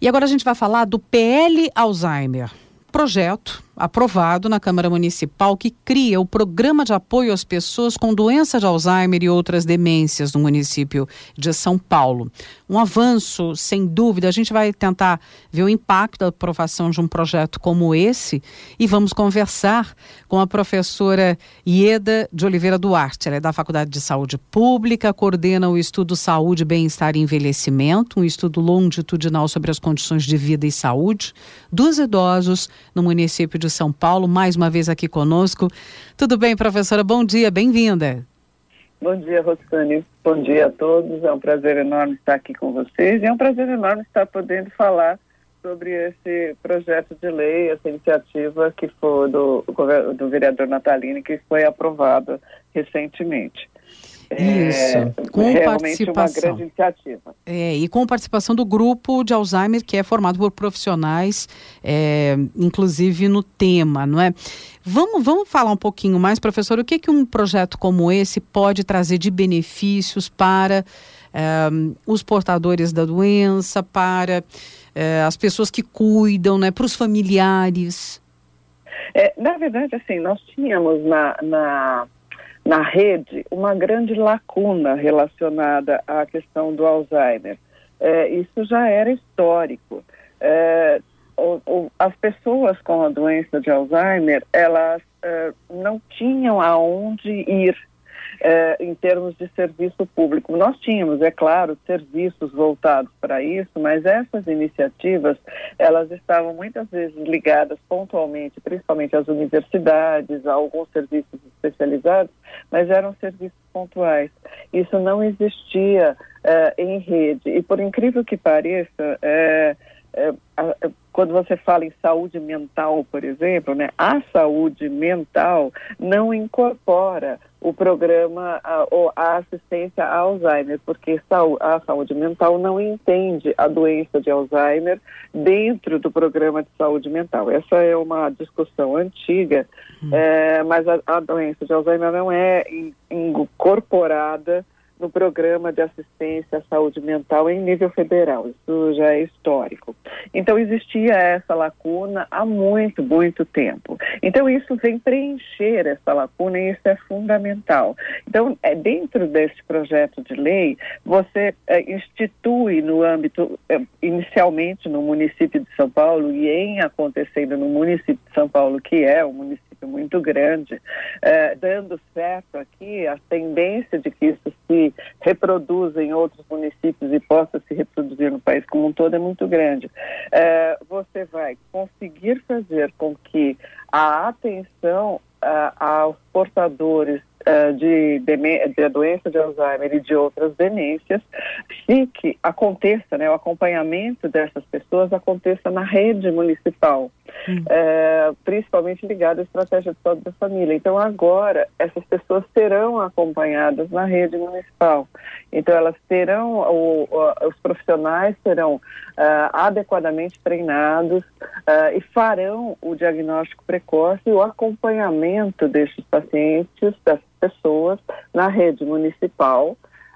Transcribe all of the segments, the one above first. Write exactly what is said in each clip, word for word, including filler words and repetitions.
E agora a gente vai falar do P L Alzheimer, projeto aprovado na Câmara Municipal que cria o Programa de Apoio às Pessoas com Doença de Alzheimer e outras demências no município de São Paulo. Um avanço, sem dúvida. A gente vai tentar ver o impacto da aprovação de um projeto como esse e vamos conversar com a professora Ieda de Oliveira Duarte. Ela é da Faculdade de Saúde Pública, coordena o estudo Saúde, Bem-Estar e Envelhecimento, um estudo longitudinal sobre as condições de vida e saúde dos idosos no município de São Paulo, mais uma vez aqui conosco. Tudo bem, professora? Bom dia, bem-vinda. Bom dia, Rosane. Bom dia a todos. É um prazer enorme estar aqui com vocês e é um prazer enorme estar podendo falar sobre esse projeto de lei, essa iniciativa que foi do, do vereador Natalini, que foi aprovada recentemente. Isso, é, com realmente participação. Uma grande iniciativa. É, e com participação do grupo de Alzheimer, que é formado por profissionais, é, inclusive no tema, não é? Vamos, vamos falar um pouquinho mais, professor, o que, que um projeto como esse pode trazer de benefícios para é, os portadores da doença, para é, as pessoas que cuidam, né, para os familiares? É, na verdade, assim, nós tínhamos na... na... na rede, uma grande lacuna relacionada à questão do Alzheimer. É, isso já era histórico. É, o, o, as pessoas com a doença de Alzheimer, elas é, não tinham aonde ir é, em termos de serviço público. Nós tínhamos, é claro, serviços voltados para isso, mas essas iniciativas, elas estavam muitas vezes ligadas pontualmente, principalmente às universidades, a alguns serviços especializados, mas eram serviços pontuais. Isso não existia uh, em rede. E por incrível que pareça, é, é, a, quando você fala em saúde mental, por exemplo, né, a saúde mental não incorpora o programa a, ou a assistência a Alzheimer, porque a saúde mental não entende a doença de Alzheimer dentro do programa de saúde mental. Essa é uma discussão antiga, hum. é, mas a, a doença de Alzheimer não é in, incorporada no programa de assistência à saúde mental em nível federal. Isso já é histórico. Então, existia essa lacuna há muito, muito tempo. Então, isso vem preencher essa lacuna e isso é fundamental. Então, é, dentro desse projeto de lei, você é, institui no âmbito, é, inicialmente no município de São Paulo e em acontecendo no município de São Paulo, que é um município muito grande, é, dando certo aqui a tendência de que isso se reproduza em outros municípios e possa se reproduzir no país como um todo é muito grande. É, você vai conseguir fazer com que a atenção uh, aos portadores uh, de, de doença de Alzheimer e de outras demências fique, aconteça, né, o acompanhamento dessas pessoas aconteça na rede municipal, hum. é, principalmente ligado à estratégia de saúde da família. Então agora essas pessoas serão acompanhadas na rede municipal. Então elas terão, o, o, os profissionais serão uh, adequadamente treinados uh, e farão o diagnóstico precoce e o acompanhamento destes pacientes, dessas pessoas, na rede municipal.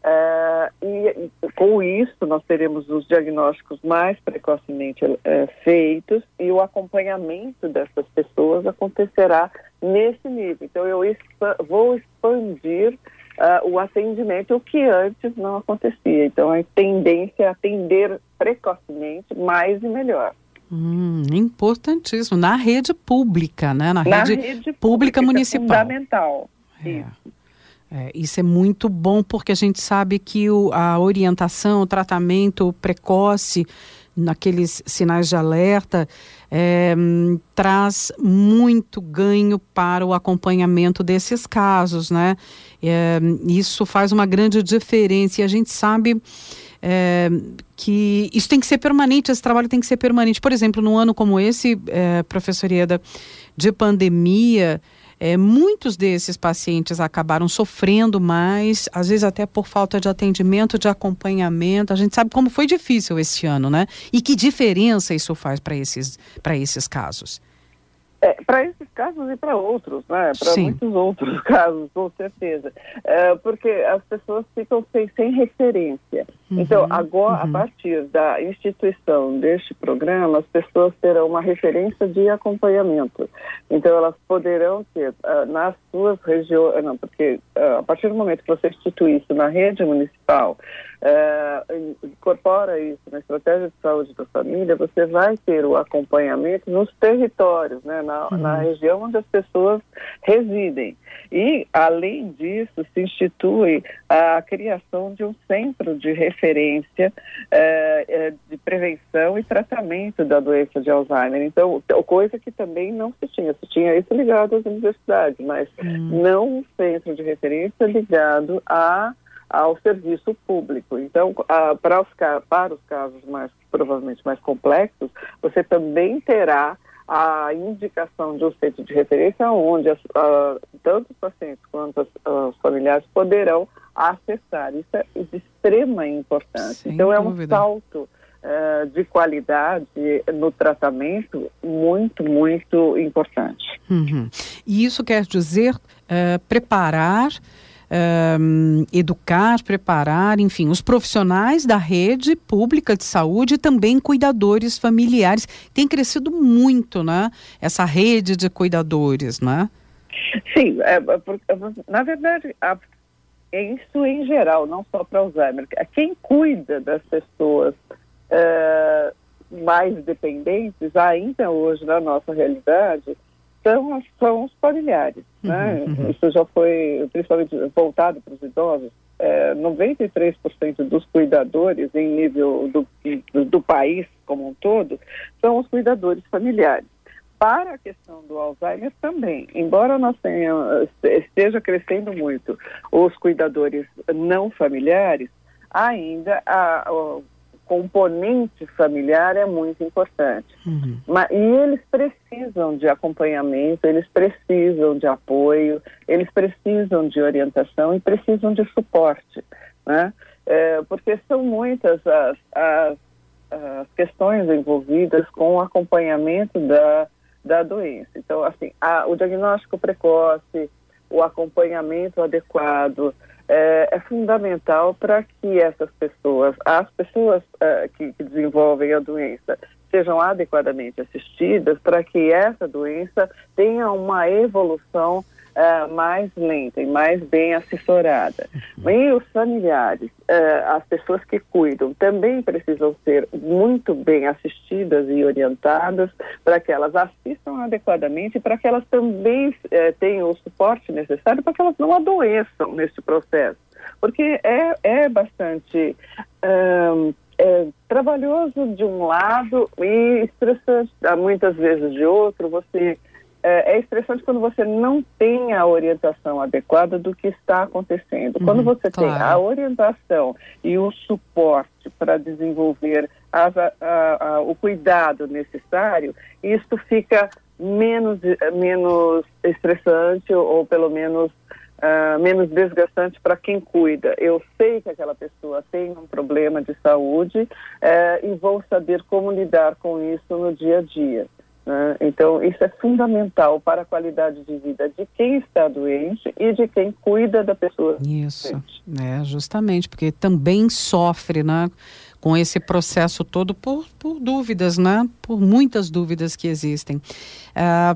Uh, e, e com isso nós teremos os diagnósticos mais precocemente uh, feitos e o acompanhamento dessas pessoas acontecerá nesse nível. Então eu expa- vou expandir uh, o atendimento, o que antes não acontecia. Então a tendência é atender precocemente mais e melhor. Hum, importantíssimo. Na rede pública, né? Na, Na rede, rede pública, pública municipal. É fundamental. É. Isso. É, isso é muito bom porque a gente sabe que o, a orientação, o tratamento precoce, naqueles sinais de alerta, é, traz muito ganho para o acompanhamento desses casos, né? É, isso faz uma grande diferença e a gente sabe é, que isso tem que ser permanente, esse trabalho tem que ser permanente. Por exemplo, num ano como esse, é, professora Ieda, de pandemia, É, muitos desses pacientes acabaram sofrendo mais, às vezes até por falta de atendimento, de acompanhamento. A gente sabe como foi difícil esse ano, né? E que diferença isso faz para esses, para esses casos. É, para esses casos e para outros, né? Para muitos outros casos, com certeza. É, porque as pessoas ficam sem, sem referência. Uhum, então, agora, uhum. a partir da instituição deste programa, as pessoas terão uma referência de acompanhamento. Então, elas poderão ter, uh, nas suas regiões, não, porque uh, a partir do momento que você institui isso na rede municipal, uh, incorpora isso na estratégia de saúde da família, você vai ter o acompanhamento nos territórios, né? Na, uhum. na região onde as pessoas residem. E, além disso, se institui a criação de um centro de referência eh, eh, de prevenção e tratamento da doença de Alzheimer. Então, coisa que também não se tinha. Se tinha isso ligado às universidades, mas uhum. não um centro de referência ligado a, ao serviço público. Então, a, para, os, para os casos mais, provavelmente mais complexos, você também terá a indicação de um centro de referência onde as, uh, tanto os pacientes quanto as, uh, os familiares poderão acessar. Isso é de extrema importância. Sem então, dúvida. É um salto uh, de qualidade no tratamento muito, muito importante. Uhum. E isso quer dizer uh, preparar... Um, educar, preparar, enfim, os profissionais da rede pública de saúde e também cuidadores familiares. Tem crescido muito, né? Essa rede de cuidadores, né? Sim, é, é, na verdade, a, é isso em geral, não só para Alzheimer. Quem cuida das pessoas é, mais dependentes, ainda hoje na nossa realidade, São, são os familiares, né? Uhum, uhum. Isso já foi, principalmente voltado para os idosos, é, noventa e três por cento dos cuidadores em nível do, do, do país como um todo são os cuidadores familiares. Para a questão do Alzheimer também, embora nós tenhamos, esteja crescendo muito os cuidadores não familiares, ainda a, a componente familiar é muito importante. Uhum. Mas, e eles precisam de acompanhamento, eles precisam de apoio, eles precisam de orientação e precisam de suporte, né? É, porque são muitas as, as, as questões envolvidas com o acompanhamento da, da doença. Então, assim, a, o diagnóstico precoce, o acompanhamento adequado, É, é fundamental para que essas pessoas, as pessoas uh, que, que desenvolvem a doença, sejam adequadamente assistidas, para que essa doença tenha uma evolução uh, mais lenta e mais bem assessorada. E os familiares, uh, as pessoas que cuidam, também precisam ser muito bem assistidas e orientadas para que elas assistam adequadamente, para que elas também uh, tenham o suporte necessário para que elas não adoeçam nesse processo. Porque é, é bastante um, é, trabalhoso de um lado e estressante muitas vezes de outro. Você, é, é estressante quando você não tem a orientação adequada do que está acontecendo. Uhum, quando você claro. tem a orientação e o suporte para desenvolver as, a, a, a, o cuidado necessário, isso fica menos, menos estressante ou, ou pelo menos Uh, menos desgastante para quem cuida. Eu sei que aquela pessoa tem um problema de saúde uh, e vou saber como lidar com isso no dia a dia, né? Então, isso é fundamental para a qualidade de vida de quem está doente e de quem cuida da pessoa Isso, doente. É, justamente, porque também sofre, né, com esse processo todo por, por dúvidas, né, por muitas dúvidas que existem. Uh,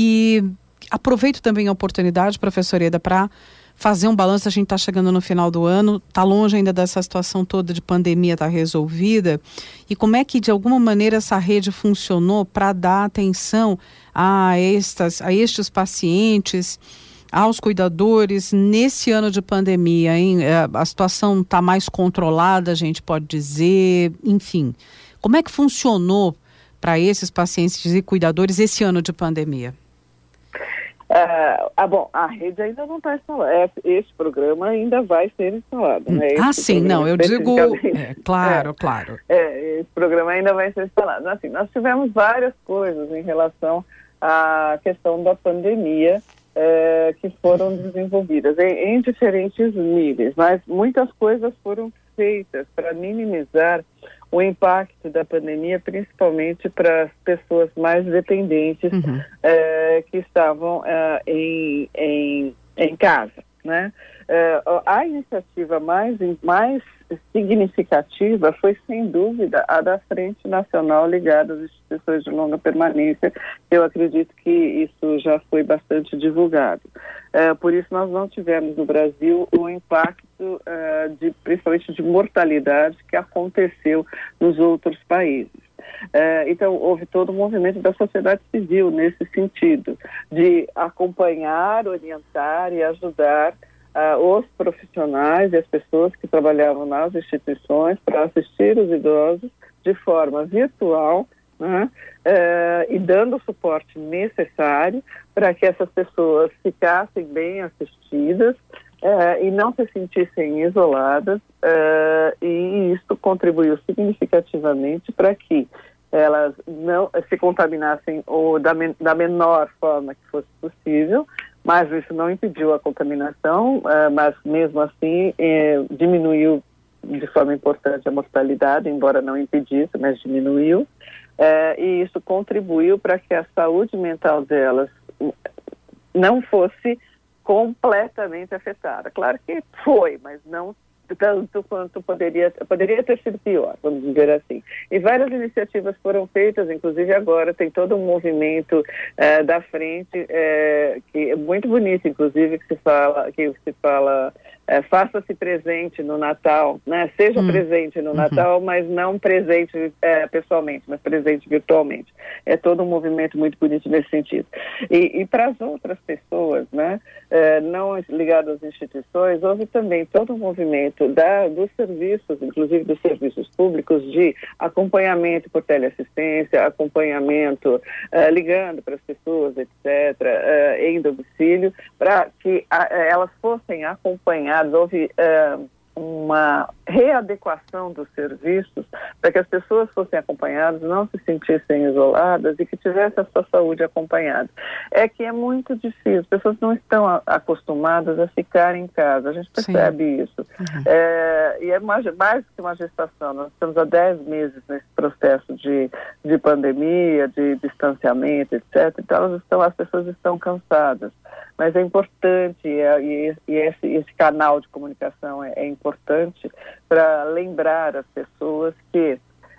e aproveito também a oportunidade, professora Eda, para fazer um balanço. A gente está chegando no final do ano, está longe ainda dessa situação toda de pandemia estar tá resolvida. E como é que, de alguma maneira, essa rede funcionou para dar atenção a, estas, a estes pacientes, aos cuidadores, nesse ano de pandemia, hein? A situação está mais controlada, a gente pode dizer, enfim. Como é que funcionou para esses pacientes e cuidadores esse ano de pandemia? Uh, ah, bom, a rede ainda não está instalada. Esse programa ainda vai ser instalado, né? Esse ah, sim, não, eu digo... É, claro, é, claro. É, esse programa ainda vai ser instalado. Assim, nós tivemos várias coisas em relação à questão da pandemia é, que foram desenvolvidas em, em diferentes níveis, mas muitas coisas foram feitas para minimizar o impacto da pandemia, principalmente para as pessoas mais dependentes uhum. é, que estavam é, em, em, em casa, né? É, a iniciativa mais, mais significativa foi, sem dúvida, a da Frente Nacional ligada às instituições de longa permanência. Eu acredito que isso já foi bastante divulgado. É, por isso, nós não tivemos no Brasil o impacto, é, de, principalmente de mortalidade, que aconteceu nos outros países. É, então, houve todo um movimento da sociedade civil nesse sentido, de acompanhar, orientar e ajudar Uh, os profissionais e as pessoas que trabalhavam nas instituições para assistir os idosos de forma virtual, né, uh, e dando o suporte necessário para que essas pessoas ficassem bem assistidas uh, e não se sentissem isoladas, uh, e isso contribuiu significativamente para que elas não se contaminassem ou da, men- da menor forma que fosse possível, mas isso não impediu a contaminação, uh, mas mesmo assim eh, diminuiu de forma importante a mortalidade, embora não impedisse, mas diminuiu, uh, e isso contribuiu para que a saúde mental delas não fosse completamente afetada. Claro que foi, mas não tanto quanto poderia, poderia ter sido pior, vamos dizer assim. E várias iniciativas foram feitas, inclusive agora tem todo um movimento eh, da frente, eh, que é muito bonito, inclusive, que se fala, que se fala eh, faça-se presente no Natal, né? Seja hum. presente no uhum. Natal, mas não presente eh, pessoalmente, mas presente virtualmente. É todo um movimento muito bonito nesse sentido. E, e para as outras pessoas, né, eh, não ligadas às instituições, houve também todo um movimento Da, dos serviços, inclusive dos serviços públicos, de acompanhamento por teleassistência, acompanhamento uh, ligando para as pessoas, etcétera, uh, em domicílio, para que a, elas fossem acompanhadas. Houve uh, uma readequação dos serviços para que as pessoas fossem acompanhadas, não se sentissem isoladas e que tivessem a sua saúde acompanhada. É que é muito difícil, as pessoas não estão a, acostumadas a ficar em casa, a gente percebe Sim. isso. Uhum. É, e é mais, mais que uma gestação, nós estamos há dez meses nesse processo de, de pandemia, de distanciamento, etcétera. Então elas estão, as pessoas estão cansadas. Mas é importante, e, e esse, esse canal de comunicação é, é importante para lembrar as pessoas que,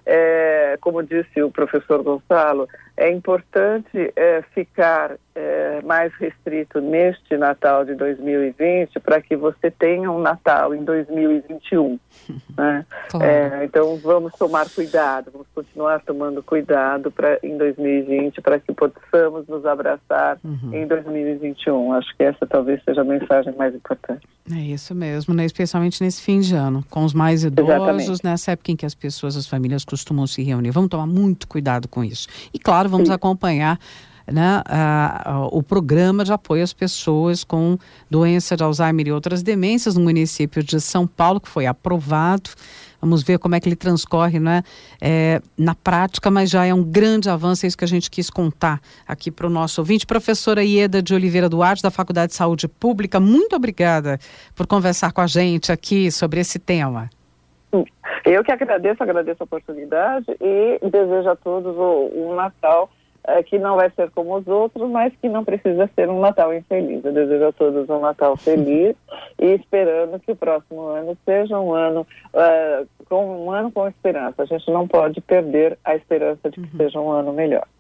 é, como disse o professor Gonçalo, é importante é, ficar é, mais restrito neste Natal de dois mil e vinte para que você tenha um Natal em dois mil e vinte e um. Né? Claro. É, então vamos tomar cuidado, vamos continuar tomando cuidado pra, em dois mil e vinte para que possamos nos abraçar uhum. em dois mil e vinte e um. Acho que essa talvez seja a mensagem mais importante. É isso mesmo, né? Especialmente nesse fim de ano, com os mais idosos, Exatamente. Nessa época em que as pessoas, as famílias costumam se reunir. Vamos tomar muito cuidado com isso. E claro, vamos Sim. acompanhar, né, a, a, o programa de apoio às pessoas com doença de Alzheimer e outras demências no município de São Paulo, que foi aprovado. Vamos ver como é que ele transcorre, né, é, na prática, mas já é um grande avanço, é isso que a gente quis contar aqui para o nosso ouvinte. Professora Ieda de Oliveira Duarte, da Faculdade de Saúde Pública, muito obrigada por conversar com a gente aqui sobre esse tema. Eu que agradeço, agradeço a oportunidade e desejo a todos um Natal é, que não vai ser como os outros, mas que não precisa ser um Natal infeliz. Eu desejo a todos um Natal feliz e esperando que o próximo ano seja um ano, uh, com, um ano com esperança. A gente não pode perder a esperança de que uhum. seja um ano melhor.